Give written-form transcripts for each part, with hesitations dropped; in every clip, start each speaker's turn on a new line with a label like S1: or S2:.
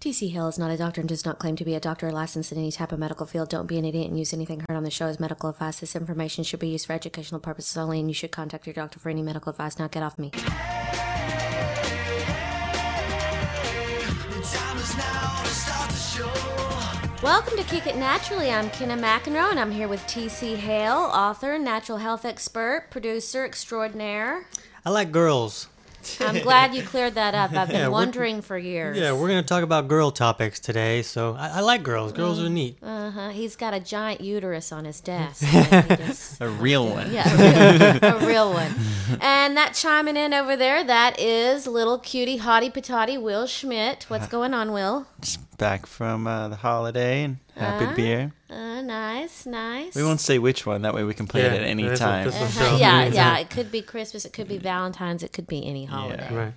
S1: TC Hale is not a doctor and does not claim to be a doctor or licensed in any type of medical field. Don't be an idiot and use anything heard on the show as medical advice. This information should be used for educational purposes only, and you should contact your doctor for any medical advice. Now get off me. Welcome to Kick It Naturally. I'm Kenna McEnroe, and I'm here with T.C. Hale, author, natural health expert, producer extraordinaire.
S2: I like girls.
S1: I'm glad you cleared that up. I've been wondering for years.
S2: Yeah, we're going to talk about girl topics today, so I like girls. Girls are neat.
S1: He's got a giant uterus on his desk.
S3: A real one.
S1: Yeah, a real one. And that chiming in over there, that is little cutie hottie patati Will Schmidt. What's going on, Will?
S3: Just back from the holiday and happy beer.
S1: Nice.
S3: We won't say which one. That way we can play it at any time.
S1: Yeah. It could be Christmas. It could be Valentine's. It could be any holiday.
S2: Right.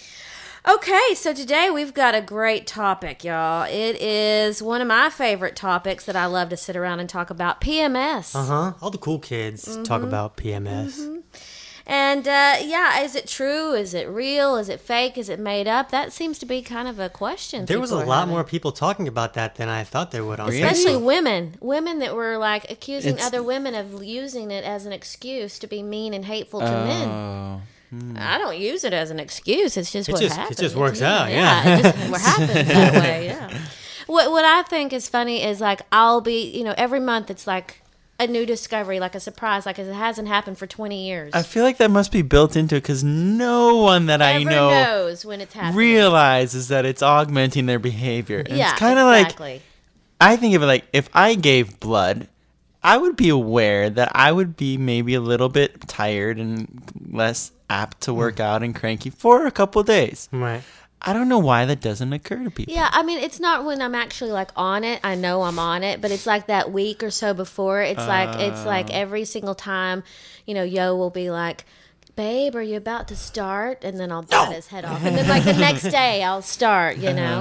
S1: Okay, so today we've got a great topic, y'all. It is one of my favorite topics that I love to sit around and talk about, PMS.
S2: All the cool kids talk about PMS.
S1: And, is it true? Is it real? Is it fake? Is it made up? That seems to be kind of a question.
S2: There was a lot more people talking about that than I thought there would on
S1: Especially
S2: Facebook.
S1: women that were like accusing other women of using it as an excuse to be mean and hateful to men. I don't use it as an excuse. It's just what happens.
S2: It just works out,
S1: It just happens that way, yeah. What I think is funny is, like, I'll be, every month it's like a new discovery, like a surprise, like it hasn't happened for 20 years.
S3: I feel like that must be built into it because no one that I know
S1: knows when it's happening.
S3: Realizes that it's augmenting their behavior. And
S1: yeah,
S3: it's kind of like, I think of it like, if I gave blood, I would be aware that I would be maybe a little bit tired and less apt to work out and cranky for a couple of days.
S2: Right.
S3: I don't know why that doesn't occur to people.
S1: Yeah, I mean, it's not when I'm actually like on it. I know I'm on it, but it's like that week or so before. It's like every single time, Yo will be like, "Babe, are you about to start?" And then I'll bat his head off, and then like the next day I'll start.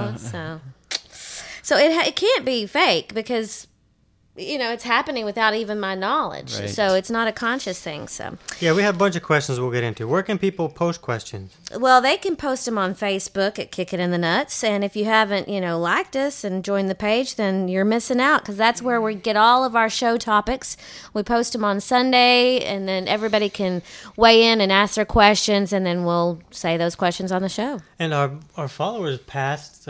S1: So it can't be fake because it's happening without even my knowledge.
S3: Right.
S1: So it's not a conscious thing. So
S2: yeah, we have a bunch of questions we'll get into. Where can people post questions?
S1: Well, they can post them on Facebook at Kick It in the Nuts. And if you haven't, liked us and joined the page, then you're missing out because that's where we get all of our show topics. We post them on Sunday, and then everybody can weigh in and ask their questions, and then we'll say those questions on the show.
S2: And our followers passed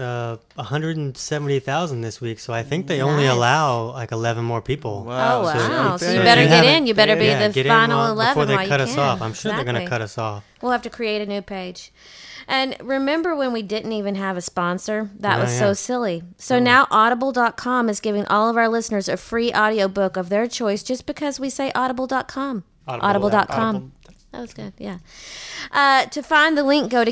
S2: 170,000 this week, so I think they only allow like 11 more people.
S3: Wow.
S1: Oh, wow. So you
S2: if
S1: better
S2: you
S1: get
S2: haven't-
S1: in. You better be the
S2: get
S1: final
S2: in
S1: 11
S2: before they
S1: while
S2: cut
S1: you
S2: us
S1: can.
S2: off. I'm sure they're going to
S1: Exactly.
S2: cut us off.
S1: We'll have to create a new page. And remember when we didn't even have a sponsor? That was so silly. So now Audible.com is giving all of our listeners a free audiobook of their choice just because we say Audible.com. Audible.com. That was good, yeah. To find the link, go to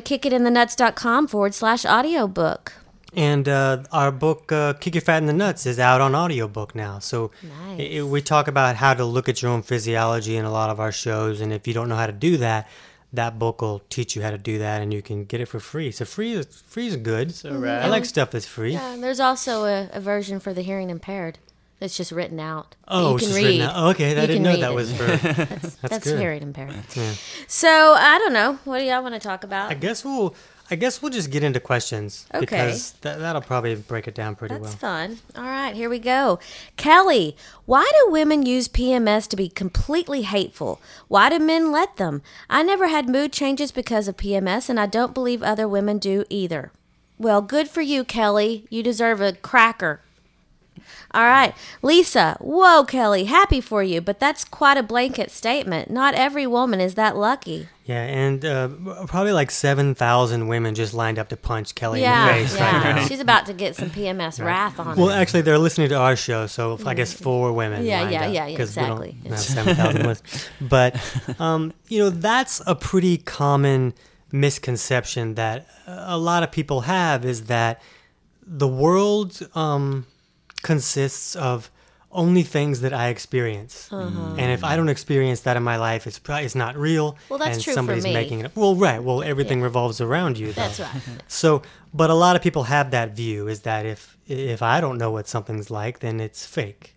S1: kickitininthenuts.com/audiobook.
S2: And our book, Kick Your Fat in the Nuts, is out on audiobook now. So
S1: Nice.
S2: we talk about how to look at your own physiology in a lot of our shows. And if you don't know how to do that, that book will teach you how to do that, and you can get it for free. So free is good.
S3: So rad.
S2: I like stuff that's free.
S1: Yeah, and there's also a version for the hearing impaired that's just written out.
S2: Oh,
S1: you
S2: it's
S1: can
S2: just
S1: read.
S2: written out. Oh, okay, I didn't know that was for...
S1: That's
S2: good.
S1: hearing impaired.
S2: Yeah.
S1: So I don't know. What do y'all want to talk about?
S2: I guess we'll just get into questions.
S1: Okay.
S2: Because that'll probably break it down pretty
S1: That's
S2: well.
S1: fun. All right, here we go. Kelly, why do women use PMS to be completely hateful? Why do men let them? I never had mood changes because of PMS, and I don't believe other women do either. Well, good for you, Kelly. You deserve a cracker. All right, Lisa. Whoa, Kelly, happy for you, but that's quite a blanket statement. Not every woman is that lucky.
S2: Yeah, and probably like 7,000 women just lined up to punch Kelly in the face right now.
S1: She's about to get some PMS wrath on
S2: Well,
S1: her.
S2: actually, they're listening to our show, so I guess 4 women.
S1: Yeah,
S2: lined
S1: yeah,
S2: up,
S1: yeah,
S2: 'cause
S1: exactly.
S2: We don't have 7,000 listeners. But that's a pretty common misconception that a lot of people have, is that the world consists of only things that I experience, and if I don't experience that in my life, it's not real.
S1: Well, that's
S2: and
S1: true for
S2: somebody's
S1: me.
S2: making it up. Well, right. Well, everything revolves around you. Though.
S1: That's right.
S2: So, but a lot of people have that view, is that if I don't know what something's like, then it's fake.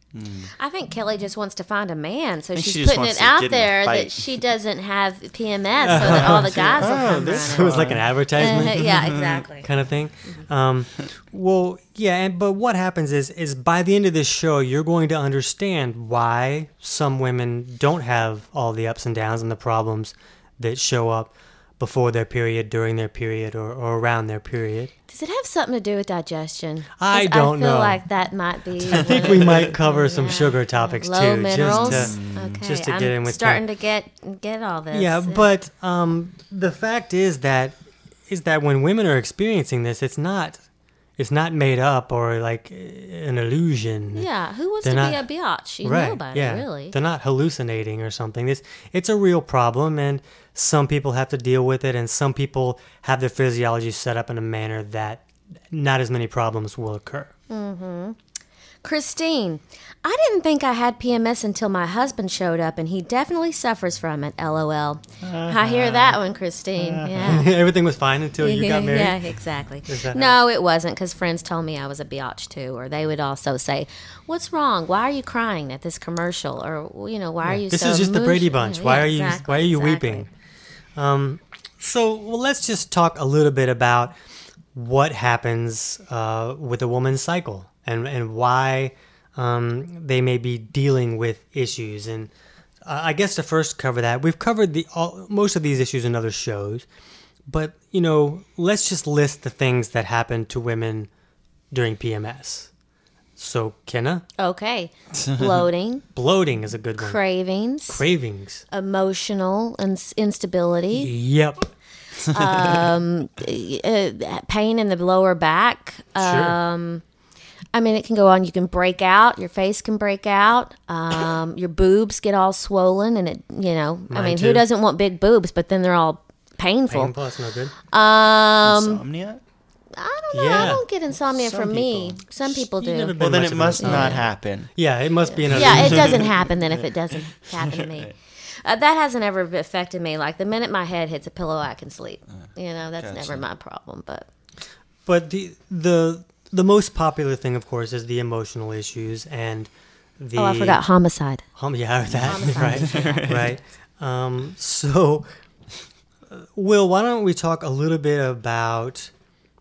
S1: I think Kelly just wants to find a man, so
S3: think
S1: she's
S3: she just
S1: putting
S3: wants
S1: it
S3: to
S1: out
S3: get in a
S1: there
S3: fight.
S1: that she doesn't have PMS, so that all the guys will come
S2: It
S1: running.
S2: was like an advertisement.
S1: Yeah, exactly.
S2: Kind of thing. Well, yeah, but what happens is by the end of this show, you're going to understand why some women don't have all the ups and downs and the problems that show up before their period, during their period, or around their period.
S1: Does it have something to do with digestion?
S2: I
S1: 'Cause
S2: don't
S1: I feel
S2: know.
S1: like that might be.
S2: I think we might cover some sugar topics
S1: Low
S2: too,
S1: minerals.
S2: just to
S1: I'm
S2: get in with
S1: starting to get all this.
S2: Yeah, but the fact is that when women are experiencing this, it's not made up or like an illusion.
S1: Yeah, who wants
S2: They're
S1: to
S2: not-
S1: be a biatch? You
S2: Right?
S1: nobody,
S2: Yeah,
S1: really.
S2: they're not hallucinating or something. It's a real problem, and some people have to deal with it, and some people have their physiology set up in a manner that not as many problems will occur.
S1: Christine, I didn't think I had PMS until my husband showed up, and he definitely suffers from it. LOL. I hear that one, Christine. Yeah.
S2: Everything was fine until you got married.
S1: Yeah, exactly.
S2: Is that
S1: No, it wasn't, because friends told me I was a biatch too, or they would also say, "What's wrong? Why are you crying at this commercial?" Or why are you
S2: This
S1: so
S2: is just the Brady
S1: emotional?"
S2: Bunch.
S1: Yeah,
S2: Why are you
S1: exactly.
S2: weeping? So let's just talk a little bit about what happens with a woman's cycle and why they may be dealing with issues. And I guess to first cover that, we've covered most of these issues in other shows, but let's just list the things that happen to women during PMS. So, Kenna,
S1: Okay. Bloating,
S2: bloating is a good one.
S1: cravings,
S2: Cravings.
S1: emotional instability,
S2: Yep.
S1: pain in the lower back.
S2: Sure.
S1: I mean, it can go on. You can break out. Your face can break out. Your boobs get all swollen, and it. I mean,
S2: too.
S1: who doesn't want big boobs? But then they're all painful.
S2: Painful, that's no good.
S3: Insomnia?
S1: I don't know. I
S2: Yeah.
S1: don't get insomnia
S3: Some
S1: from me.
S3: people.
S1: Some people
S2: You've never
S1: do.
S2: been
S3: Well, then
S2: much
S3: it
S2: of a-
S3: must not happen.
S2: Yeah, it must be another.
S1: Yeah, it doesn't happen then if it doesn't happen to me. That hasn't ever affected me. Like the minute my head hits a pillow, I can sleep. That's
S3: Gotcha.
S1: never my problem. But
S2: But the most popular thing, of course, is the emotional issues and the.
S1: I forgot homicide.
S2: Yeah, that
S1: Homicide.
S2: right. So, Will, why don't we talk a little bit about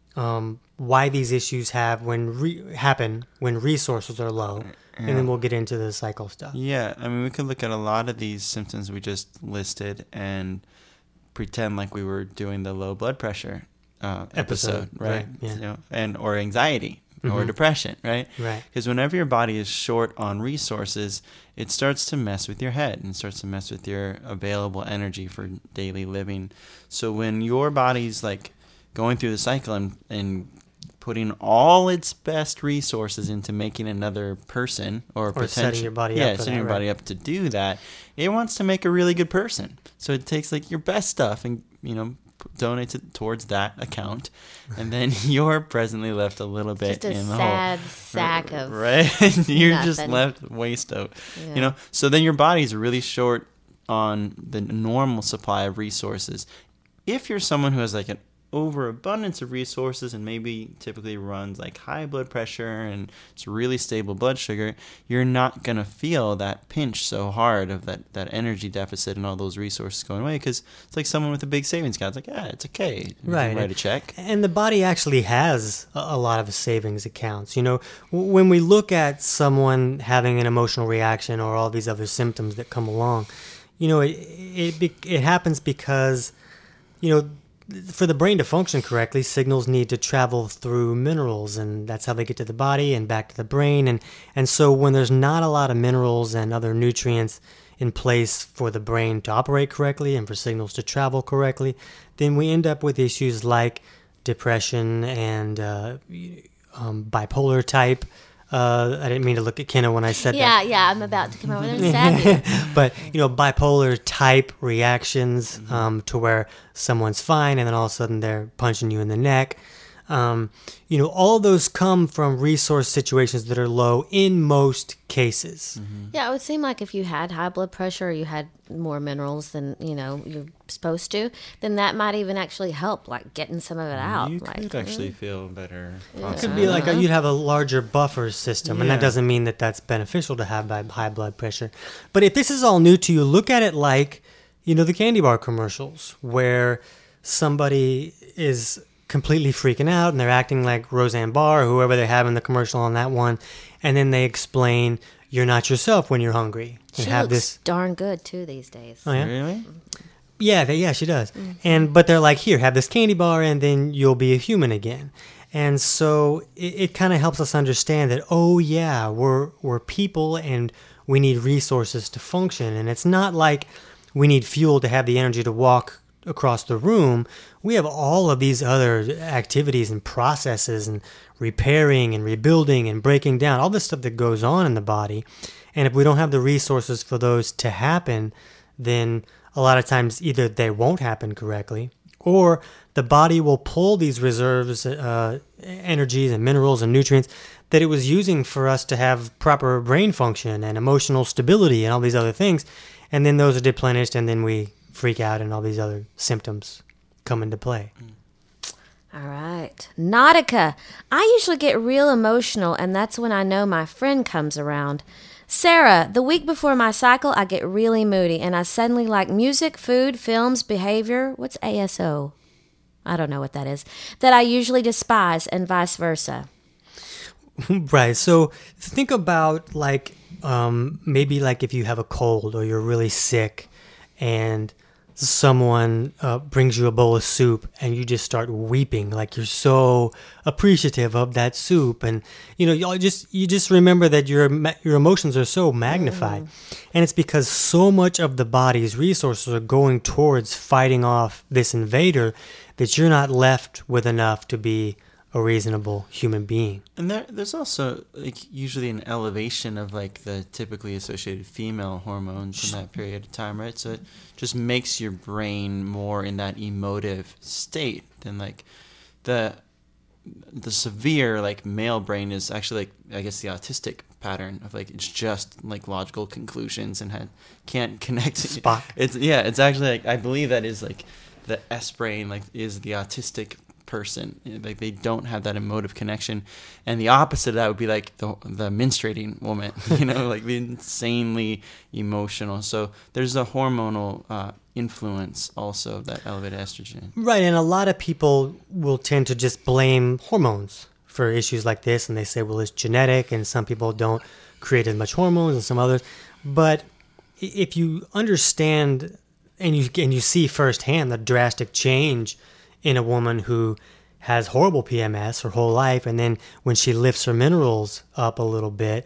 S2: why these issues happen when resources are low, and then we'll get into the cycle stuff.
S3: Yeah, I mean, we could look at a lot of these symptoms we just listed and pretend like we were doing the low blood pressure episode, right?
S2: right, yeah.
S3: Or anxiety or depression, right?
S2: Right.
S3: Because whenever your body is short on resources, it starts to mess with your head and starts to mess with your available energy for daily living. So when your body's like going through the cycle and putting all its best resources into making another person or
S2: setting your body up for
S3: setting
S2: that,
S3: your
S2: right.
S3: body up to do that, it wants to make a really good person. So it takes like your best stuff and donates it towards that account, and then you're presently left a little bit
S1: Just a
S3: in the
S1: sad
S3: hole.
S1: sack of
S3: Right. You're just
S1: nothing.
S3: left waste out.
S1: Yeah.
S3: So then your body's really short on the normal supply of resources. If you're someone who has like an overabundance of resources and maybe typically runs like high blood pressure and it's really stable blood sugar, you're not going to feel that pinch so hard of that energy deficit and all those resources going away, because it's like someone with a big savings account. It's like, yeah, it's okay. You
S2: Right.
S3: can write a check.
S2: And the body actually has a lot of savings accounts. When we look at someone having an emotional reaction or all these other symptoms that come along, it happens because, for the brain to function correctly, signals need to travel through minerals, and that's how they get to the body and back to the brain. And so when there's not a lot of minerals and other nutrients in place for the brain to operate correctly and for signals to travel correctly, then we end up with issues like depression and bipolar type. I didn't mean to look at Kenna when I said that.
S1: Yeah, I'm about to come over there and stab you.
S2: But bipolar type reactions to where someone's fine and then all of a sudden they're punching you in the neck. All of those come from resource situations that are low in most cases.
S1: Yeah, it would seem like if you had high blood pressure or you had more minerals than, you're supposed to, then that might even actually help, like getting some of it out.
S3: You
S1: like,
S3: could actually feel better.
S2: It could be like you'd have a larger buffer system, and that
S3: Yeah.
S2: doesn't mean that that's beneficial to have high blood pressure. But if this is all new to you, look at it like, the candy bar commercials where somebody is completely freaking out and they're acting like Roseanne Barr or whoever they have in the commercial on that one, and then they explain you're not yourself when you're hungry. And
S1: She
S2: have
S1: looks
S2: this.
S1: darn good, too, these days.
S2: Oh, yeah?
S3: Really?
S2: Yeah, she does. But they're like, here, have this candy bar, and then you'll be a human again. And so it kind of helps us understand that, we're people and we need resources to function. And it's not like we need fuel to have the energy to walk across the room. We have all of these other activities and processes and repairing and rebuilding and breaking down, all this stuff that goes on in the body. And if we don't have the resources for those to happen, then a lot of times either they won't happen correctly, or the body will pull these reserves, energies and minerals and nutrients that it was using for us to have proper brain function and emotional stability and all these other things. And then those are deplenished, and then we freak out and all these other symptoms come into play.
S1: All right. Nautica. I usually get real emotional, and that's when I know my friend comes around. Sarah, the week before my cycle, I get really moody, and I suddenly like music, food, films, behavior. What's ASO? I don't know what that is. That I usually despise, and vice versa.
S2: Right. So think about maybe like if you have a cold or you're really sick and someone brings you a bowl of soup and you just start weeping, like you're so appreciative of that soup, and you just remember that your emotions are so magnified, and it's because so much of the body's resources are going towards fighting off this invader that you're not left with enough to be a reasonable human being.
S3: And there's also usually an elevation of the typically associated female hormones in that period of time, right? So it just makes your brain more in that emotive state than the severe male brain is actually I guess the autistic pattern of it's just logical conclusions and can't connect.
S2: Spock.
S3: It's actually I believe that is the S brain is the autistic person. They don't have that emotive connection, and the opposite of that would be the menstruating woman, the insanely emotional. So there's a hormonal influence also of that elevated estrogen.
S2: Right, and a lot of people will tend to just blame hormones for issues like this, and they say, well, it's genetic, and some people don't create as much hormones and some others. But if you understand and you see firsthand the drastic change in a woman who has horrible PMS her whole life, and then when she lifts her minerals up a little bit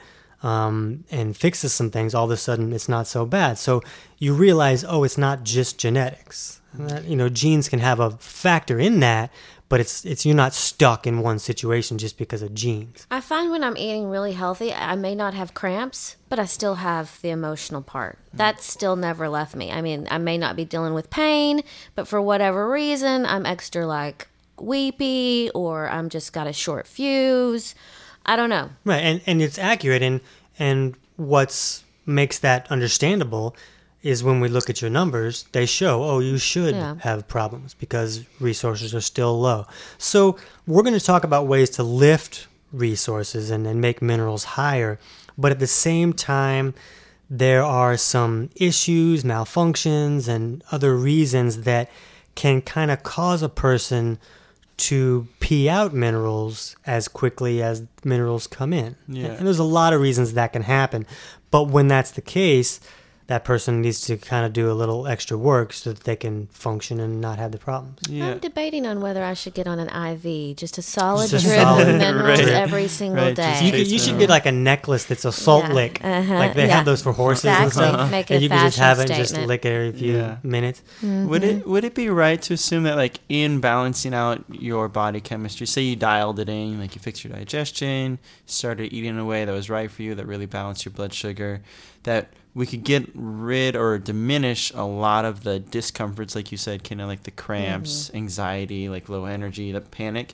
S2: and fixes some things, all of a sudden it's not so bad. So you realize, it's not just genetics. Genes can have a factor in that, but it's you're not stuck in one situation just because of genes.
S1: I find when I'm eating really healthy, I may not have cramps, but I still have the emotional part. That's still never left me. I mean, I may not be dealing with pain, but for whatever reason, I'm extra weepy, or I'm just got a short fuse. I don't know.
S2: Right, and it's accurate, and what's makes that understandable is when we look at your numbers, they show, you should have problems because resources are still low. So we're going to talk about ways to lift resources and make minerals higher. But at the same time, there are some issues, malfunctions, and other reasons that can kind of cause a person to pee out minerals as quickly as minerals come in.
S3: Yeah.
S2: And there's a lot of reasons that can happen. But when that's the case, that person needs to kind of do a little extra work so that they can function and not have the problems.
S3: Yeah.
S1: I'm debating on whether I should get on an IV, just a solid
S2: Just a
S1: drip
S2: solid-
S1: of minerals
S3: Right.
S1: every single
S3: Right, just
S1: day.
S2: You should get a necklace that's a salt
S1: Yeah.
S2: lick.
S1: Uh-huh.
S2: They
S1: Yeah.
S2: have those for horses and
S1: Exactly.
S2: stuff.
S1: Make it
S2: And
S1: a
S2: you can just
S1: fashion
S2: have it and just
S1: statement.
S2: lick it every few
S3: Yeah.
S2: minutes.
S3: Would it be right to assume that in balancing out your body chemistry, say you dialed it in, you fixed your digestion, started eating in a way that was right for you, that really balanced your blood sugar, that we could get rid or diminish a lot of the discomforts, like you said, kind of the cramps, anxiety, low energy, the panic,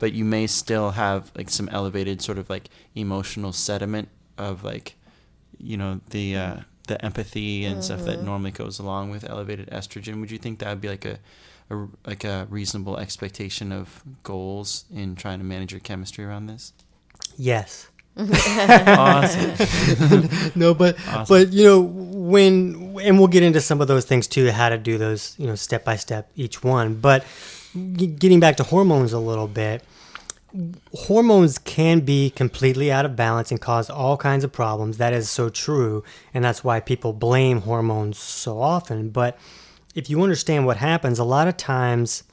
S3: but you may still have like some elevated sort of like emotional sediment of like, the empathy and stuff that normally goes along with elevated estrogen. Would you think that would be like a reasonable expectation of goals in trying to manage your chemistry around this?
S2: Yes.
S3: Awesome.
S2: No, but and we'll get into some of those things too, how to do those, step by step, each one. But getting back to hormones a little bit, hormones can be completely out of balance and cause all kinds of problems. That is so true, and that's why people blame hormones so often. But if you understand what happens, a lot of times,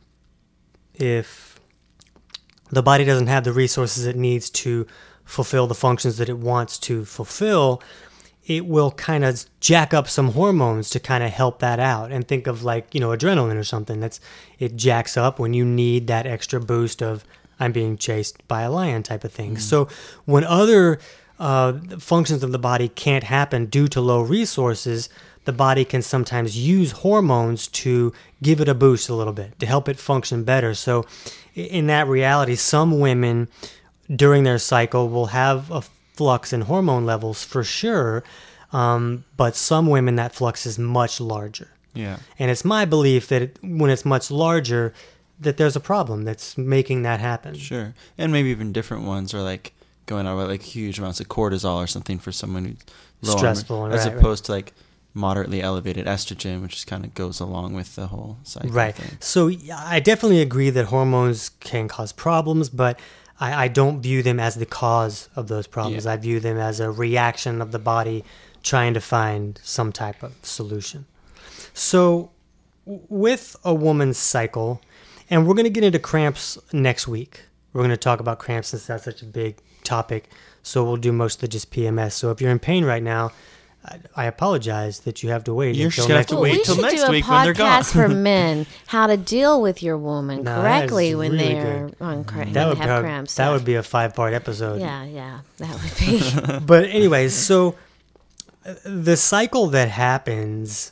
S2: if the body doesn't have the resources it needs to fulfill the functions that it wants to fulfill, it will kind of jack up some hormones to kind of help that out. And think of like, adrenaline or something. It jacks up when you need that extra boost of I'm being chased by a lion type of thing. So when other functions of the body can't happen due to low resources, the body can sometimes use hormones to give it a boost a little bit, to help it function better. So in that reality, some women during their cycle will have a flux in hormone levels for sure, but some women that flux is much larger.
S3: Yeah.
S2: And it's my belief that when it's much larger, that there's a problem that's making that happen.
S3: Sure. And maybe even different ones are like going out with like huge amounts of cortisol or something for someone who's low
S2: stressful,
S3: as opposed to like moderately elevated estrogen, which just kind of goes along with the whole cycle thing.
S2: So I definitely agree that hormones can cause problems, but I don't view them as the cause of those problems. I view them as a reaction of the body trying to find some type of solution. So with a woman's cycle, and we're going to get into cramps next week. We're going to talk about cramps since that's such a big topic. So we'll do mostly just PMS. So if you're in pain right now, I apologize that you have to wait.
S3: You're just going to have to wait till next week when they're gone.
S1: We should do a podcast for men, how to deal with your woman correctly when
S2: really
S1: they're on cramps. Cramps.
S2: That would be a 5-part episode.
S1: Yeah, that would be.
S2: But anyways, so the cycle that happens,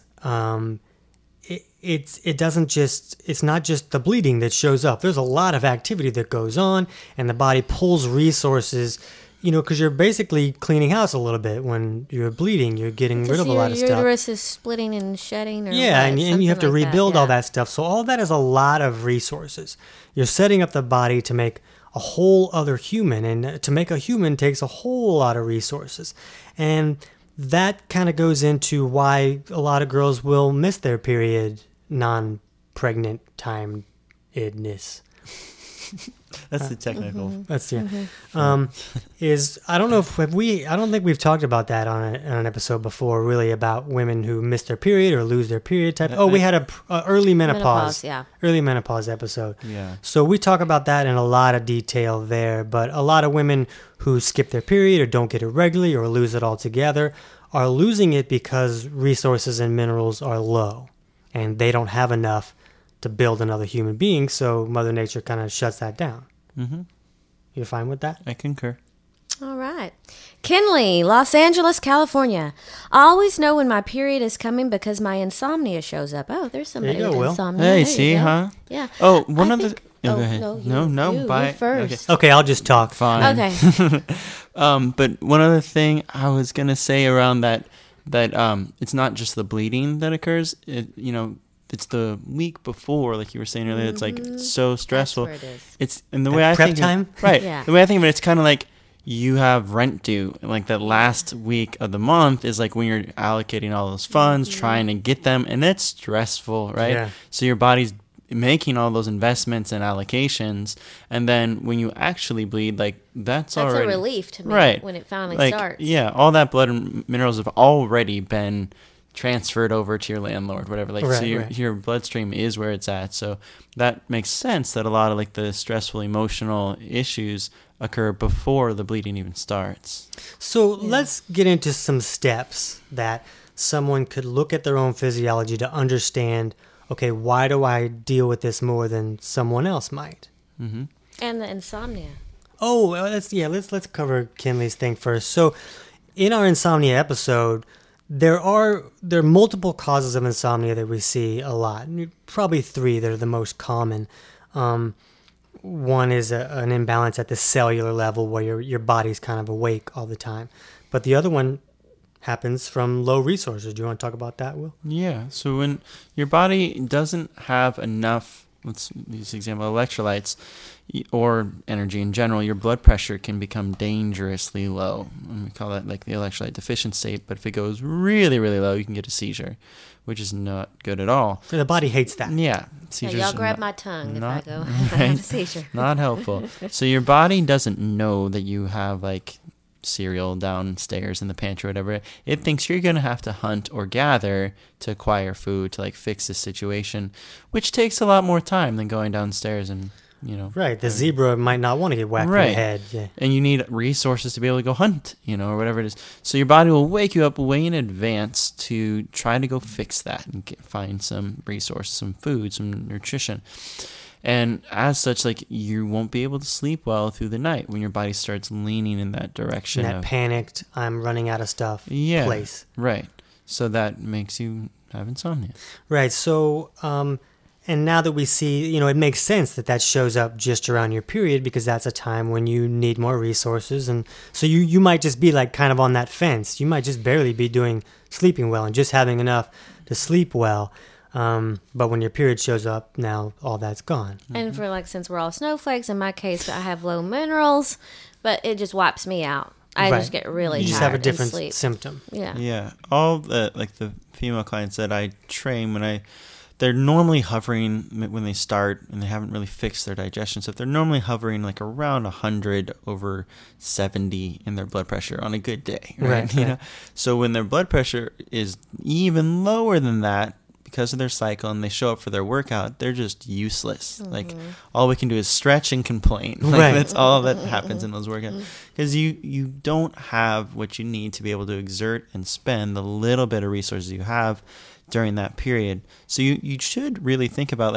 S2: it's not just the bleeding that shows up. There's a lot of activity that goes on, and the body pulls resources, because you're basically cleaning house a little bit when you're bleeding. You're getting rid of a lot of stuff.
S1: Your uterus is splitting and shedding.
S2: And you have to rebuild all that stuff. So all that is a lot of resources. You're setting up the body to make a whole other human, and to make a human takes a whole lot of resources. And that kind of goes into why a lot of girls will miss their period non-pregnant time-idness.
S3: That's the technical.
S2: That's I don't know if I don't think we've talked about that on an episode before, really, about women who miss their period or lose their period type. We had a early menopause episode.
S3: Yeah.
S2: So we talk about that in a lot of detail there. But a lot of women who skip their period or don't get it regularly or lose it altogether are losing it because resources and minerals are low, and they don't have enough to build another human being, so Mother Nature kind of shuts that down. Mm-hmm. You fine with that?
S3: I concur.
S1: All right. Kinley, Los Angeles, California. I always know when my period is coming because my insomnia shows up. Oh, there's somebody with insomnia.
S3: Hey, see, huh?
S1: Yeah.
S3: Oh, one other... go ahead.
S1: No,
S3: you
S1: first.
S2: Okay, I'll just talk.
S3: Fine.
S1: Okay.
S3: But one other thing I was going to say around that it's not just the bleeding that occurs. It's the week before, like you were saying earlier. It's like so stressful.
S1: That's where it is.
S3: It's in the way I think.
S2: Prep time,
S3: right?
S1: Yeah.
S3: The way I think of it, it's kind of like you have rent due. Like that last week of the month is like when you're allocating all those funds, trying to get them, and it's stressful, right?
S2: Yeah.
S3: So your body's making all those investments and allocations, and then when you actually bleed, like that's already
S1: a relief to me,
S3: right?
S1: When it finally
S3: like,
S1: starts.
S3: Yeah, all that blood and minerals have already been transferred over to your landlord, whatever. Like, so your bloodstream is where it's at. So that makes sense that a lot of like the stressful emotional issues occur before the bleeding even starts.
S2: So let's get into some steps that someone could look at their own physiology to understand, okay, why do I deal with this more than someone else might?
S3: Mm-hmm.
S1: And the insomnia.
S2: Oh, let's cover Kinley's thing first. So in our insomnia episode, there are multiple causes of insomnia that we see a lot. Probably 3 that are the most common. one is an imbalance at the cellular level where your body's kind of awake all the time. But the other one happens from low resources. Do you want to talk about that, Will?
S3: Yeah. So when your body doesn't have enough, let's use the example, electrolytes or energy in general, your blood pressure can become dangerously low. And we call that like the electrolyte deficient state. But if it goes really, really low, you can get a seizure, which is not good at all.
S2: The body hates that.
S3: Yeah.
S1: Yeah, y'all grab my tongue if I go.
S3: Right?
S1: I have a seizure.
S3: Not helpful. So your body doesn't know that you have like cereal downstairs in the pantry or whatever. It thinks you're going to have to hunt or gather to acquire food to like fix this situation, which takes a lot more time than going downstairs and,
S2: Right. The zebra might not want to get whacked in the head. Yeah.
S3: And you need resources to be able to go hunt, or whatever it is. So your body will wake you up way in advance to try to go fix that and find some resources, some food, some nutrition. And as such, like, you won't be able to sleep well through the night when your body starts leaning in that direction.
S2: That panicked, I'm running out of stuff place.
S3: Right. So that makes you have insomnia.
S2: Right. So, and now that we see, it makes sense that shows up just around your period because that's a time when you need more resources. And so you might just be like kind of on that fence. You might just barely be sleeping well and just having enough to sleep well. But when your period shows up, now all that's gone.
S1: And for since we're all snowflakes, in my case, I have low minerals, but it just wipes me out. I just get really tired.
S2: You just have a different symptom.
S1: Yeah.
S3: Yeah. All the female clients that I train they're normally hovering when they start and they haven't really fixed their digestion. So if they're normally hovering like around 100 over 70 in their blood pressure on a good day, right? So when their blood pressure is even lower than that, because of their cycle and they show up for their workout, they're just useless. Mm-hmm. Like all we can do is stretch and complain. That's all that happens in those workouts. Because you don't have what you need to be able to exert and spend the little bit of resources you have during that period. So you should really think about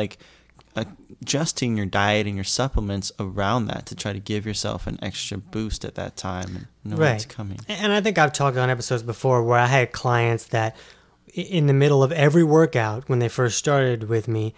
S3: adjusting your diet and your supplements around that to try to give yourself an extra boost at that time and know what's coming.
S2: And I think I've talked on episodes before where I had clients that in the middle of every workout when they first started with me,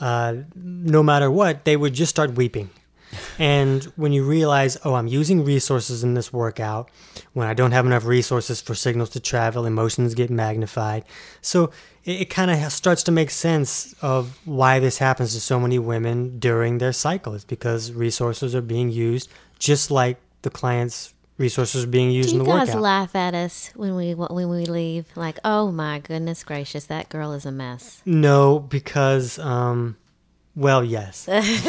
S2: no matter what, they would just start weeping. And when you realize, I'm using resources in this workout, when I don't have enough resources for signals to travel, emotions get magnified. So it kind of starts to make sense of why this happens to so many women during their cycle. It's because resources are being used just like the client's resources are being used in the workout.
S1: Do you guys laugh at us when we leave? Like, oh my goodness gracious, that girl is a mess.
S2: No, because... well, yes.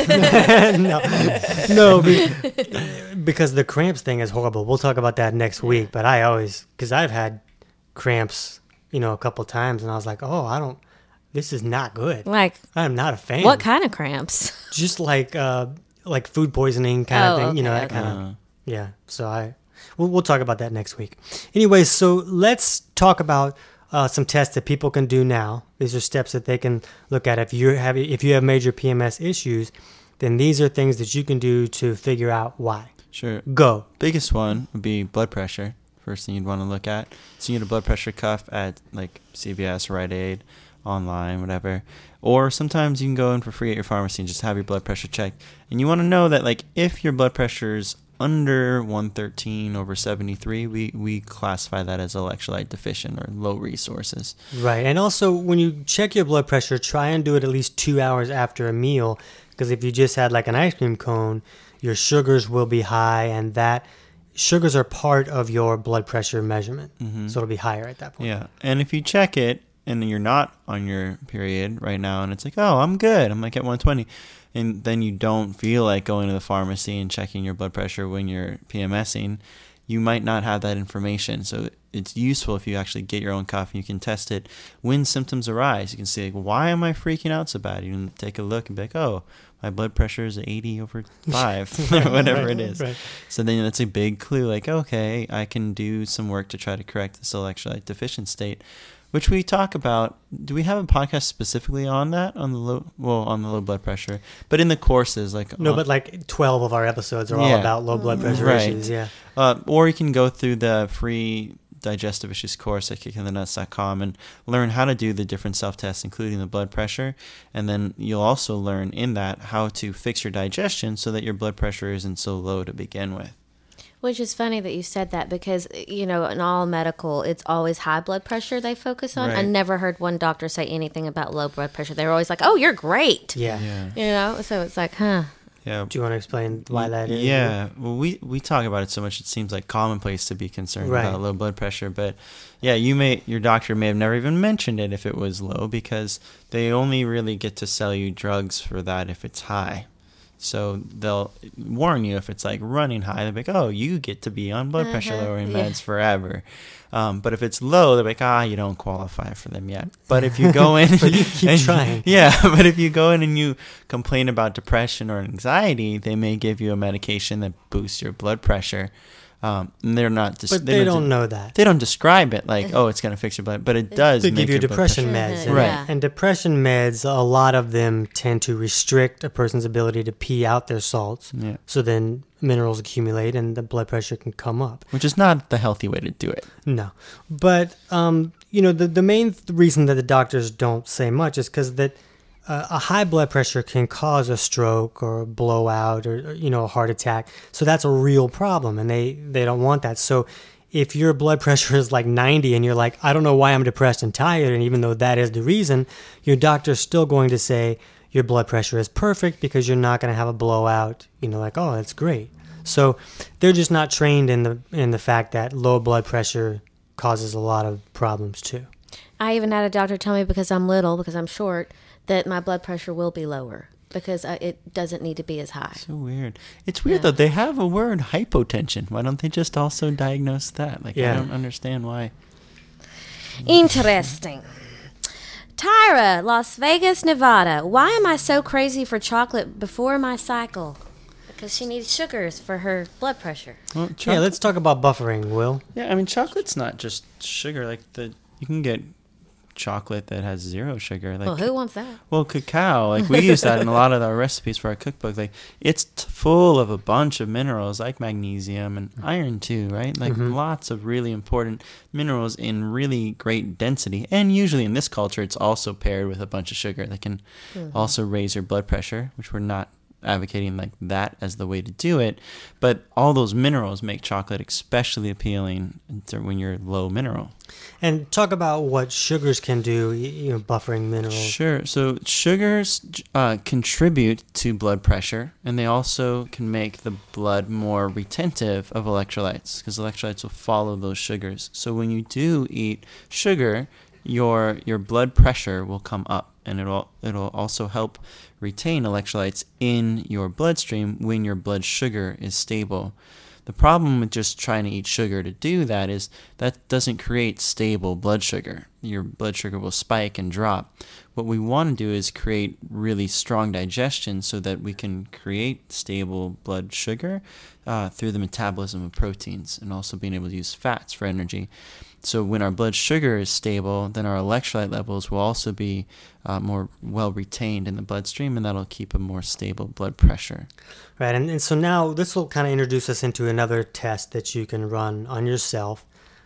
S2: no, because the cramps thing is horrible. We'll talk about that next week. But because I've had cramps, a couple times, and I was like, this is not good.
S1: Like,
S2: I'm not a fan.
S1: What kind of cramps?
S2: Just like food poisoning kind of thing,
S1: okay,
S2: that kind of. Yeah. So we'll talk about that next week. Anyway, so let's talk about some tests that people can do now. These are steps that they can look at. If you have major PMS issues, then these are things that you can do to figure out why.
S3: Sure.
S2: Go.
S3: Biggest one would be blood pressure. First thing you'd want to look at. So you get a blood pressure cuff at like CVS, Rite Aid, online, whatever. Or sometimes you can go in for free at your pharmacy and just have your blood pressure checked. And you want to know that if your blood pressure's under 113 over 73, we classify that as electrolyte deficient or low resources.
S2: Right. And also, when you check your blood pressure, try and do it at least 2 hours after a meal, because if you just had an ice cream cone, your sugars will be high, and that sugars are part of your blood pressure measurement. Mm-hmm. So it'll be higher at that point.
S3: Yeah. And if you check it and you're not on your period right now and it's I'm good, I'm at 120, and then you don't feel like going to the pharmacy and checking your blood pressure when you're PMSing, you might not have that information. So it's useful if you actually get your own cuff and you can test it when symptoms arise. You can see, why am I freaking out so bad? You can take a look and be like, my blood pressure is 80 over 5 or whatever it is. Right. So then that's a big clue. Okay, I can do some work to try to correct this electrolyte deficient state, which we talk about. Do we have a podcast specifically on that, on the low blood pressure? But in the courses,
S2: but 12 of our episodes are all about low blood pressure issues. Yeah.
S3: Or you can go through the free Digest a Vicious Course at kickingthenuts.com and learn how to do the different self-tests, including the blood pressure. And then you'll also learn in that how to fix your digestion so that your blood pressure isn't so low to begin with.
S1: Which is funny that you said that because, in all medical, it's always high blood pressure they focus on.
S3: Right.
S1: I never heard one doctor say anything about low blood pressure. They were always like, oh, you're great.
S2: Yeah.
S1: So it's like, huh.
S3: Yeah.
S2: Do you want to explain why that is?
S3: Yeah. Well, we talk about it so much, it seems like commonplace to be concerned
S2: Right.
S3: about low blood pressure. But yeah, your doctor may have never even mentioned it if it was low, because they only really get to sell you drugs for that if it's high. So they'll warn you if it's like running high. They'll be like, oh, you get to be on blood pressure lowering meds forever. But if it's low, they're like, you don't qualify for them yet. But if you go in,
S2: But you keep trying.
S3: Yeah, but if you go in and you complain about depression or anxiety, they may give you a medication that boosts your blood pressure. And they're not.
S2: But they don't know that.
S3: They don't describe it like, oh, it's going to fix your blood, but it does.
S2: They
S3: make
S2: give you
S3: your blood
S2: depression
S3: pressure-
S2: meds. And,
S3: Right.
S2: and depression meds, a lot of them tend to restrict a person's ability to pee out their salts.
S3: Yeah.
S2: So then minerals accumulate and the blood pressure can come up.
S3: Which is not the healthy way to do it.
S2: No. But, the main reason that the doctors don't say much is because that a high blood pressure can cause a stroke or a blowout or a heart attack. So that's a real problem, and they don't want that. So if your blood pressure is like 90 and you're like, I don't know why I'm depressed and tired, and even though that is the reason, your doctor's still going to say your blood pressure is perfect because you're not going to have a blowout, like, oh, that's great. So they're just not trained in the fact that low blood pressure causes a lot of problems too.
S1: I even had a doctor tell me because I'm short, that my blood pressure will be lower because it doesn't need to be as high.
S3: So weird. It's weird though. They have a word, hypotension. Why don't they just also diagnose that? Like,
S2: Yeah.
S3: I don't understand why.
S1: Interesting. Tyra, Las Vegas, Nevada. Why am I so crazy for chocolate before my cycle? Because she needs sugars for her blood pressure.
S3: Well,
S2: Yeah, let's talk about buffering, Will.
S3: Yeah, I mean, chocolate's not just sugar. Like you can get chocolate that has zero sugar. Like,
S1: Well, who wants that?
S3: Well, cacao, like we use that in a lot of our recipes for our cookbook. Like it's full of a bunch of minerals like magnesium and iron too, right? Like lots of really important minerals in really great density. And usually in this culture, it's also paired with a bunch of sugar that can also raise your blood pressure, which we're not advocating like that as the way to do it. But all those minerals make chocolate especially appealing when you're low mineral.
S2: And talk about what sugars can do, buffering minerals.
S3: Sure. So sugars contribute to blood pressure, and they also can make the blood more retentive of electrolytes because electrolytes will follow those sugars. So when you do eat sugar, your blood pressure will come up, and it'll also help retain electrolytes in your bloodstream when your blood sugar is stable. The problem with just trying to eat sugar to do that is that doesn't create stable blood sugar. Your blood sugar will spike and drop. What we want to do is create really strong digestion so that we can create stable blood sugar through the metabolism of proteins and also being able to use fats for energy. So when our blood sugar is stable, then our electrolyte levels will also be more well retained in the bloodstream, and that'll keep a more stable blood pressure.
S2: Right, and so now this will kind of introduce us into another test that you can run on yourself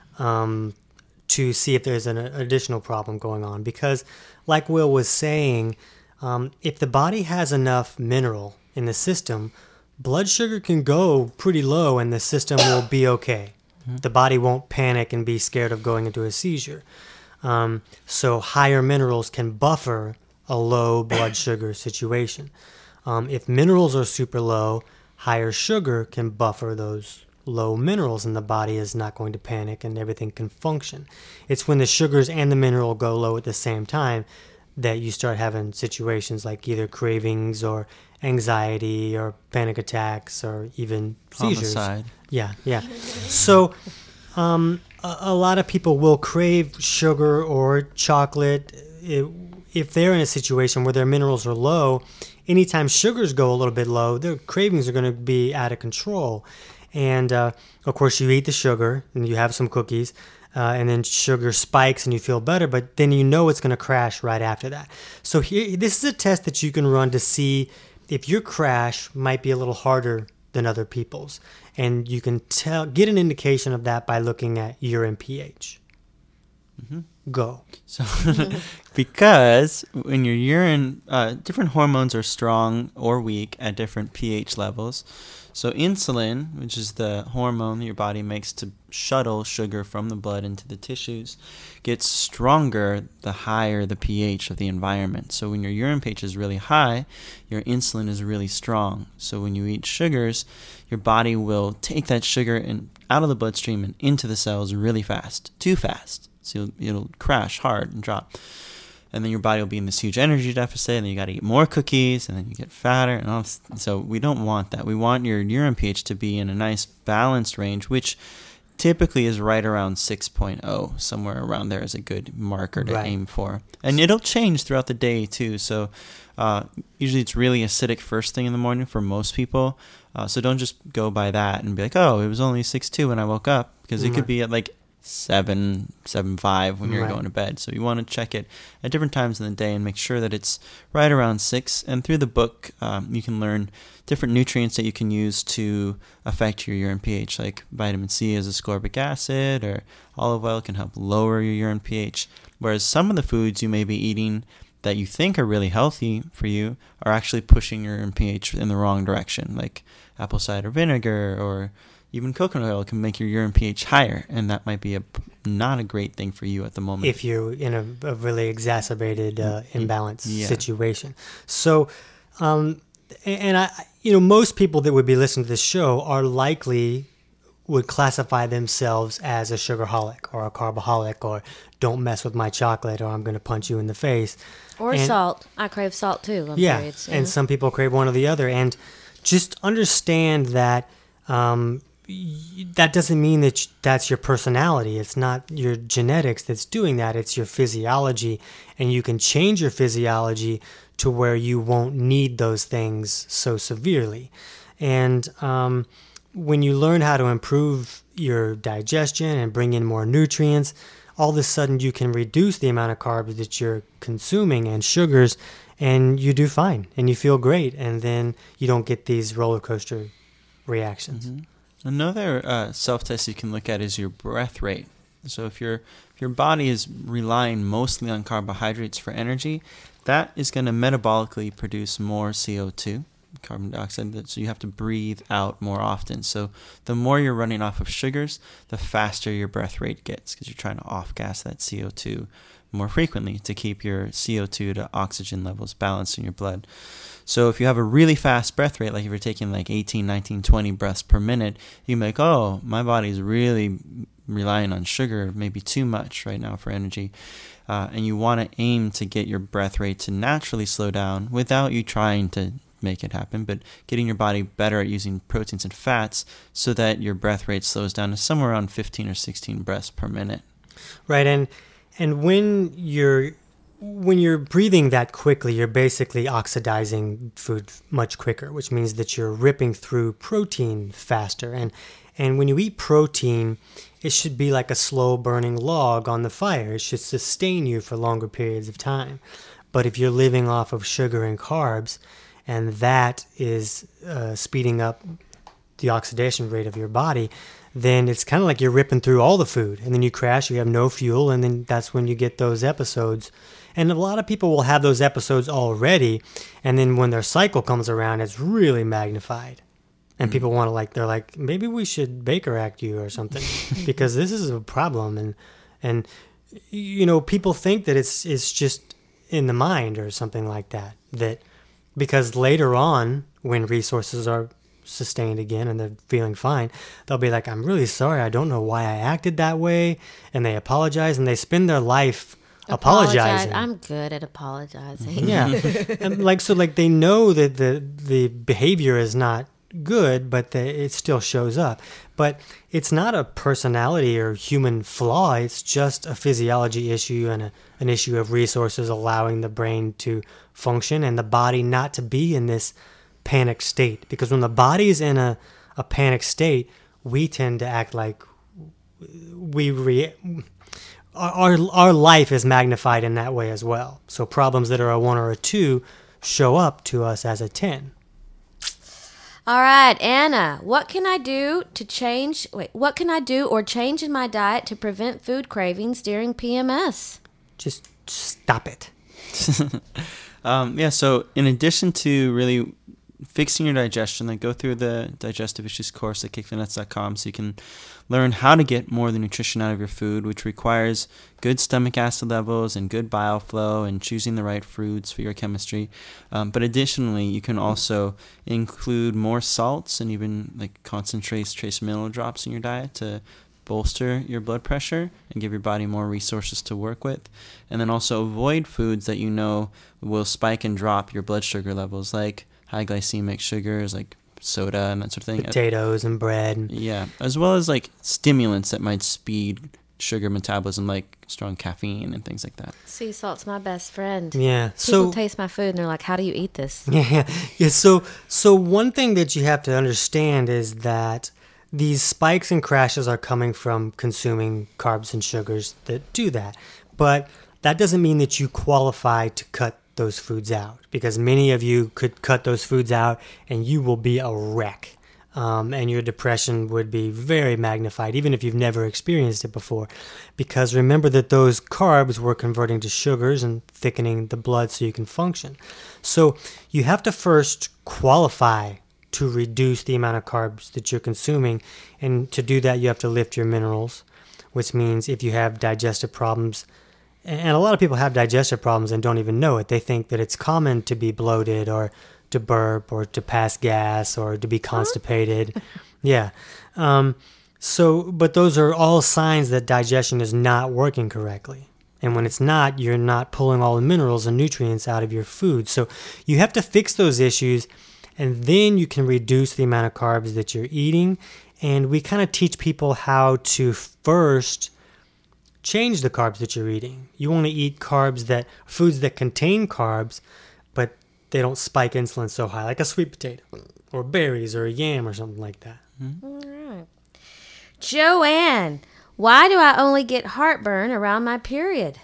S2: to see if there's an additional problem going on. Because like Will was saying, if the body has enough mineral in the system, blood sugar can go pretty low and the system will be okay. The body won't panic and be scared of going into a seizure. So higher minerals can buffer a low blood sugar situation. If minerals are super low, higher sugar can buffer those low minerals, and the body is not going to panic and everything can function. It's when the sugars and the mineral go low at the same time that you start having situations like either cravings or anxiety or panic attacks or even seizures.
S3: Homicide.
S2: Yeah. So a lot of people will crave sugar or chocolate if they're in a situation where their minerals are low. Anytime sugars go a little bit low, their cravings are going to be out of control. And of course, you eat the sugar and you have some cookies, and then sugar spikes and you feel better, but then you know it's going to crash right after that. So this is a test that you can run to see if your crash might be a little harder than other people's. And you can get an indication of that by looking at urine pH. Go.
S3: So, because in your urine, different hormones are strong or weak at different pH levels. So insulin, which is the hormone that your body makes to shuttle sugar from the blood into the tissues, gets stronger the higher the pH of the environment. So when your urine pH is really high, your insulin is really strong. So when you eat sugars, your body will take that sugar out of the bloodstream and into the cells really fast, too fast. So it'll crash hard and drop. And then your body will be in this huge energy deficit, and then you got to eat more cookies, and then you get fatter. And all this. So we don't want that. We want your urine pH to be in a nice balanced range, which typically is right around 6.0. Somewhere around there is a good marker to aim for. And it'll change throughout the day, too. So usually it's really acidic first thing in the morning for most people. So don't just go by that and be like, oh, it was only 6.2 when I woke up, because it could be at like 7.5 when you're going to bed. So you want to check it at different times in the day and make sure that it's right around 6. And through the book, you can learn different nutrients that you can use to affect your urine pH, like vitamin C as ascorbic acid, or olive oil can help lower your urine pH. Whereas some of the foods you may be eating that you think are really healthy for you are actually pushing your urine pH in the wrong direction, like apple cider vinegar or even coconut oil can make your urine pH higher, and that might be not a great thing for you at the moment.
S2: If you're in a really exacerbated imbalance situation. So, and most people that would be listening to this show would classify themselves as a sugarholic or a carboholic, or don't mess with my chocolate, or I'm going to punch you in the face.
S1: Or salt. I crave salt too on periods.
S2: And some people crave one or the other. And just understand that that doesn't mean that that's your personality. It's not your genetics that's doing that. It's your physiology. And you can change your physiology to where you won't need those things so severely. And when you learn how to improve your digestion and bring in more nutrients, all of a sudden you can reduce the amount of carbs that you're consuming and sugars, and you do fine and you feel great. And then you don't get these roller coaster reactions.
S3: Mm-hmm. Another self-test you can look at is your breath rate. So if your body is relying mostly on carbohydrates for energy, that is going to metabolically produce more CO2, carbon dioxide, so you have to breathe out more often. So the more you're running off of sugars, the faster your breath rate gets, because you're trying to off-gas that CO2 more frequently to keep your CO2 to oxygen levels balanced in your blood. So if you have a really fast breath rate, like if you're taking like 18, 19, 20 breaths per minute, you can be like, oh, my body's really relying on sugar, maybe too much right now for energy. And you want to aim to get your breath rate to naturally slow down without you trying to make it happen, but getting your body better at using proteins and fats so that your breath rate slows down to somewhere around 15 or 16 breaths per minute.
S2: Right, and when you're breathing that quickly, you're basically oxidizing food much quicker, which means that you're ripping through protein faster. And when you eat protein, it should be like a slow burning log on the fire. It should sustain you for longer periods of time. But if you're living off of sugar and carbs, and that is speeding up the oxidation rate of your body, then it's kind of like you're ripping through all the food, and then you crash, you have no fuel, and then that's when you get those episodes. And a lot of people will have those episodes already, and then when their cycle comes around, it's really magnified. And people want to they're like, maybe we should Baker Act you or something, because this is a problem. And people think that it's just in the mind or something like that, because later on, when resources are sustained again and they're feeling fine, they'll be like, I'm really sorry, I don't know why I acted that way, and they apologize, and they spend their life apologizing.
S1: I'm good at apologizing.
S2: Yeah. And they know that the behavior is not good, but it still shows up. But it's not a personality or human flaw. It's just a physiology issue and an issue of resources allowing the brain to function and the body not to be in this panic state. Because when the body's in a panic state, we tend to act like our life is magnified in that way as well. So problems that are a 1 or a 2 show up to us as a 10.
S1: All right, Anna, what can I do or change in my diet to prevent food cravings during PMS?
S2: Just stop it.
S3: So in addition to really fixing your digestion, like go through the digestive issues course at kickthenuts.com so you can learn how to get more of the nutrition out of your food, which requires good stomach acid levels and good bile flow and choosing the right foods for your chemistry. But additionally, you can also include more salts and even like concentrates, trace mineral drops in your diet to bolster your blood pressure and give your body more resources to work with. And then also avoid foods that you know will spike and drop your blood sugar levels, like high glycemic sugars like soda and that sort of thing.
S2: Potatoes and bread.
S3: Yeah, as well as like stimulants that might speed sugar metabolism, like strong caffeine and things like that.
S1: Sea salt's my best friend.
S2: Yeah.
S1: People taste my food and they're like, how do you eat this?
S2: Yeah. So one thing that you have to understand is that these spikes and crashes are coming from consuming carbs and sugars that do that. But that doesn't mean that you qualify to cut those foods out, because many of you could cut those foods out and you will be a wreck. And your depression would be very magnified, even if you've never experienced it before. Because remember that those carbs were converting to sugars and thickening the blood so you can function. So you have to first qualify to reduce the amount of carbs that you're consuming. And to do that, you have to lift your minerals, which means if you have digestive problems, and a lot of people have digestive problems and don't even know it. They think that it's common to be bloated or to burp or to pass gas or to be constipated. Yeah. But those are all signs that digestion is not working correctly. And when it's not, you're not pulling all the minerals and nutrients out of your food. So you have to fix those issues, and then you can reduce the amount of carbs that you're eating. And we kind of teach people how to first change the carbs that you're eating. You want to eat foods that contain carbs, but they don't spike insulin so high, like a sweet potato or berries or a yam or something like that.
S1: Mm-hmm. All right. Joanne, why do I only get heartburn around my period?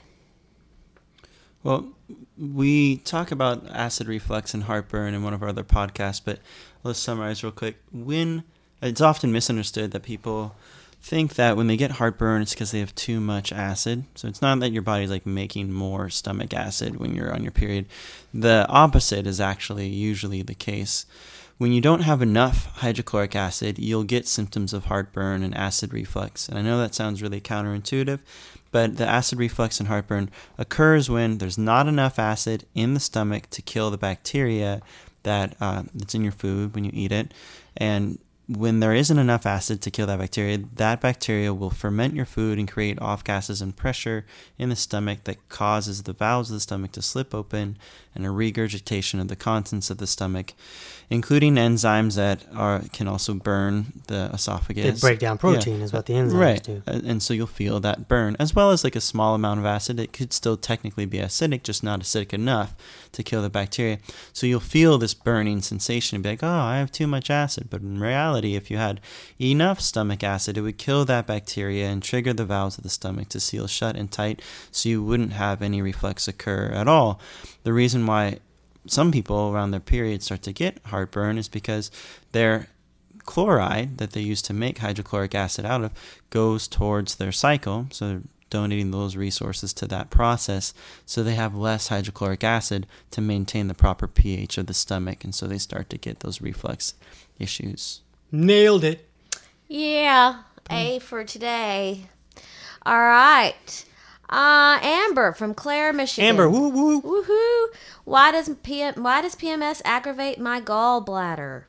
S3: Well, we talk about acid reflux and heartburn in one of our other podcasts, but let's summarize real quick. It's often misunderstood that people think that when they get heartburn, it's because they have too much acid. So it's not that your body's like making more stomach acid when you're on your period. The opposite is actually usually the case. When you don't have enough hydrochloric acid, you'll get symptoms of heartburn and acid reflux. And I know that sounds really counterintuitive, but the acid reflux and heartburn occurs when there's not enough acid in the stomach to kill the bacteria that's in your food when you eat it. And when there isn't enough acid to kill that bacteria will ferment your food and create off gases and pressure in the stomach that causes the valves of the stomach to slip open and a regurgitation of the contents of the stomach, including enzymes that can also burn the esophagus.
S2: They break down protein is what the enzymes do.
S3: And so you'll feel that burn, as well as like a small amount of acid. It could still technically be acidic, just not acidic enough to kill the bacteria. So you'll feel this burning sensation and be like, oh, I have too much acid. But in reality, if you had enough stomach acid, it would kill that bacteria and trigger the valves of the stomach to seal shut and tight, so you wouldn't have any reflux occur at all. The reason why some people around their period start to get heartburn is because their chloride that they use to make hydrochloric acid out of goes towards their cycle, so they're donating those resources to that process, so they have less hydrochloric acid to maintain the proper pH of the stomach, and so they start to get those reflux issues.
S2: Nailed it.
S1: Yeah, A for today. All right. Amber from Clare, Michigan.
S2: Amber, woo woo.
S1: Woohoo! Why does PMS aggravate my gallbladder?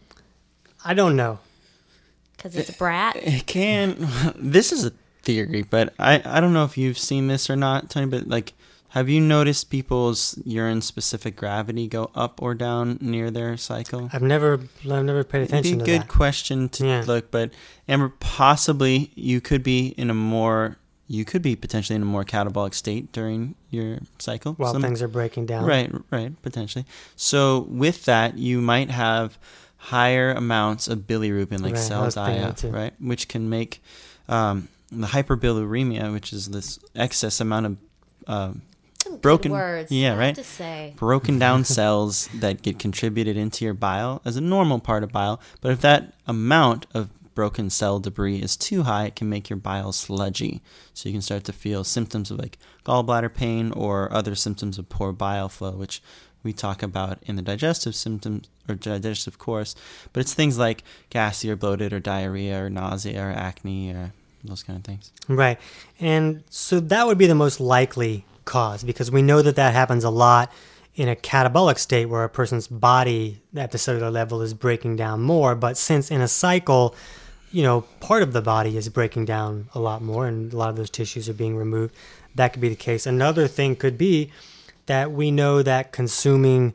S2: I don't know.
S1: Because it's a brat?
S3: It can. This is a theory, but I don't know if you've seen this or not, Tony, but like, have you noticed people's urine-specific gravity go up or down near their cycle?
S2: I've never paid attention to that.
S3: It'd be a good question to look, but Amber, possibly you could be potentially in a more catabolic state during your cycle.
S2: While things are breaking down.
S3: Right, potentially. So with that, you might have higher amounts of bilirubin, like cell die-off, right? Which can make the hyperbilirurimia, which is this excess amount of broken
S1: words.
S3: yeah,
S1: I have
S3: right?
S1: to say.
S3: Broken down cells that get contributed into your bile as a normal part of bile. But if that amount of broken cell debris is too high, it can make your bile sludgy. So you can start to feel symptoms of like gallbladder pain or other symptoms of poor bile flow, which we talk about in the digestive symptoms or digestive course. But it's things like gassy or bloated or diarrhea or nausea or acne or those kind of things.
S2: Right. And so that would be the most likely cause, because we know that that happens a lot in a catabolic state where a person's body at the cellular level is breaking down more. But since in a cycle, part of the body is breaking down a lot more and a lot of those tissues are being removed, that could be the case. Another thing could be that we know that consuming,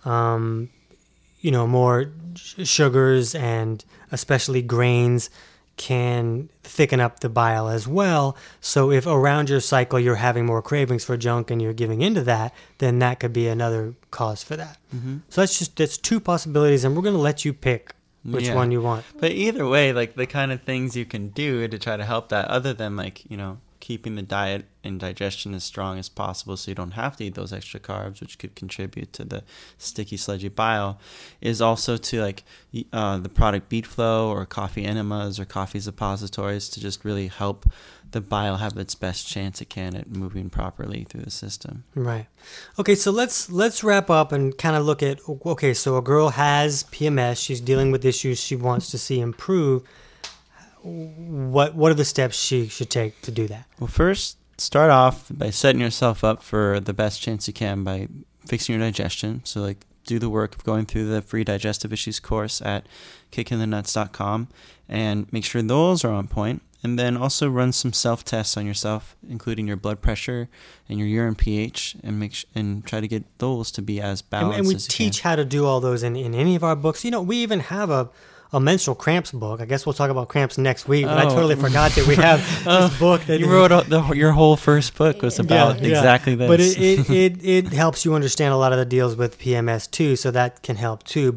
S2: more sugars and especially grains can thicken up the bile as well. So if around your cycle you're having more cravings for junk and you're giving into that, then that could be another cause for that. Mm-hmm. So that's two possibilities, and we're going to let you pick which one you want.
S3: But either way, like the kind of things you can do to try to help that, other than like, keeping the diet and digestion as strong as possible so you don't have to eat those extra carbs, which could contribute to the sticky, sludgy bile, is also to like the product beet flow or coffee enemas or coffee suppositories to just really help the bile have its best chance it can at moving properly through the system.
S2: Right. Okay, so let's wrap up and kind of look at, okay, so a girl has PMS, she's dealing with issues she wants to see improve. What are the steps she should take to do that?
S3: Well, first, start off by setting yourself up for the best chance you can by fixing your digestion. So, like, do the work of going through the free digestive issues course at kickingthenuts.com and make sure those are on point. And then also run some self-tests on yourself, including your blood pressure and your urine pH, and try to get those to be as balanced
S2: and we
S3: as you
S2: teach
S3: can.
S2: how to do all those in any of our books. We even have a menstrual cramps book. I guess we'll talk about cramps next week, but I totally forgot that we have this book. That
S3: you wrote your whole first book was about exactly this.
S2: But it helps you understand a lot of the deals with PMS too, so that can help too.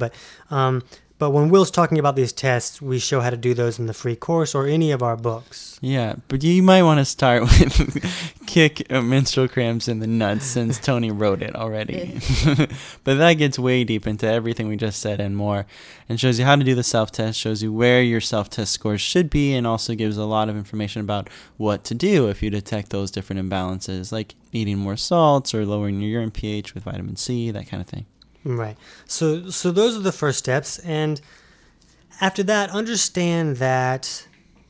S2: But when Will's talking about these tests, we show how to do those in the free course or any of our books.
S3: Yeah, but you might want to start with Kick Menstrual Cramps in the Nuts, since Tony wrote it already. But that gets way deep into everything we just said and more, and shows you how to do the self-test, shows you where your self-test scores should be, and also gives a lot of information about what to do if you detect those different imbalances, like eating more salts or lowering your urine pH with vitamin C, that kind of thing.
S2: Right. So those are the first steps, and after that, understand that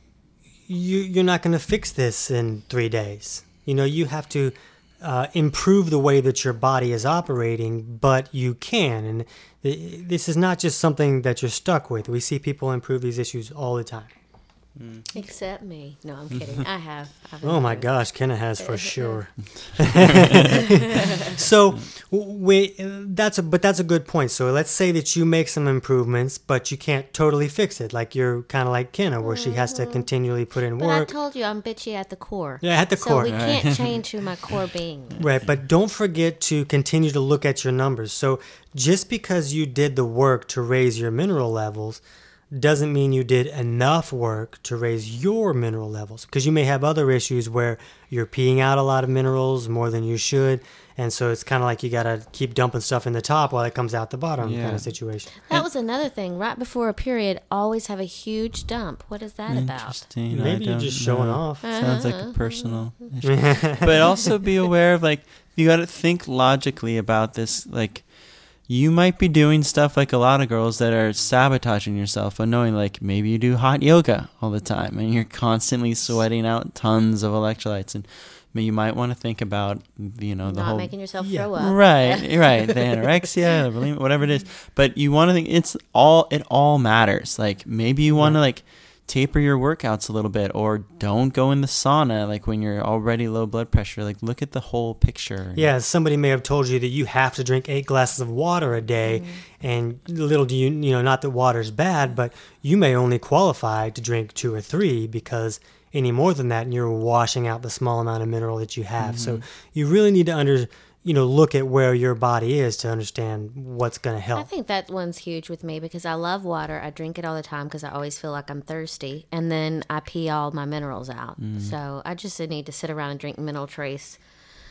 S2: you're not going to fix this in 3 days. You have to improve the way that your body is operating, but you can. And this is not just something that you're stuck with. We see people improve these issues all the time.
S1: Except me. No, I'm kidding. I have.
S2: Oh my gosh, Kenna has for sure. So that's a good point. So let's say that you make some improvements, but you can't totally fix it. Like you're kind of like Kenna, where she has to continually put in
S1: But
S2: work.
S1: I told you I'm bitchy at the core.
S2: Yeah, at the core.
S1: So we can't change who my core being is.
S2: Right, but don't forget to continue to look at your numbers. So just because you did the work to raise your mineral levels doesn't mean you did enough work to raise your mineral levels, because you may have other issues where you're peeing out a lot of minerals more than you should, and so it's kind of like you got to keep dumping stuff in the top while it comes out the bottom kind of situation.
S1: That was another thing. Right before a period, always have a huge dump. What is that about?
S3: Interesting.
S2: Maybe you're just showing off.
S3: Sounds like a personal issue. But also be aware of, like, you got to think logically about this. Like, you might be doing stuff like a lot of girls that are sabotaging yourself unknowing, like maybe you do hot yoga all the time and you're constantly sweating out tons of electrolytes, and you might want to think about, the
S1: Not
S3: whole...
S1: making yourself throw up.
S3: Right, the anorexia, the bulimia, whatever it is. But you want to think it all matters. Like maybe you want to like taper your workouts a little bit, or don't go in the sauna like when you're already low blood pressure. Like look at the whole picture.
S2: Yeah, somebody may have told you that you have to drink 8 glasses of water a day, and little do you not that water's bad, but you may only qualify to drink 2 or 3, because any more than that and you're washing out the small amount of mineral that you have. So you really need to look at where your body is to understand what's going to help.
S1: I think that one's huge with me, because I love water. I drink it all the time because I always feel like I'm thirsty, and then I pee all my minerals out. So I just need to sit around and drink Mineral Trace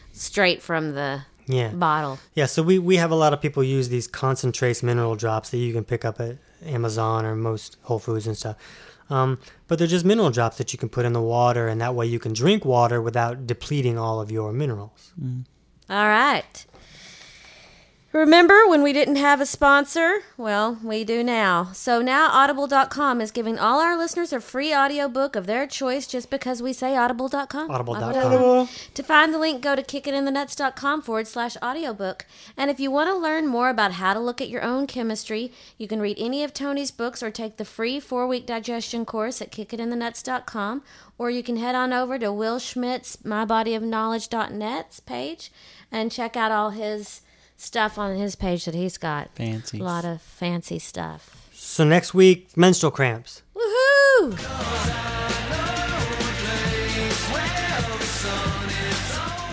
S1: straight from the
S2: Yeah.
S1: bottle.
S2: Yeah, so we have a lot of people use these concentrates mineral drops that you can pick up at Amazon or most Whole Foods and stuff. But they're just mineral drops that you can put in the water, and that way you can drink water without depleting all of your minerals.
S1: All right. Remember when we didn't have a sponsor? Well, we do now. So now Audible.com is giving all our listeners a free audiobook of their choice just because we say Audible.com.
S2: Audible.com.
S1: To find the link, go to kickitinthenuts.com/audiobook. And if you want to learn more about how to look at your own chemistry, you can read any of Tony's books or take the free 4-week digestion course at kickitinthenuts.com. Or you can head on over to Will Schmidt's mybodyofknowledge.net page and check out all his stuff on his page that he's got.
S3: Fancy.
S1: A lot of fancy stuff.
S2: So next week, menstrual cramps.
S1: Woohoo!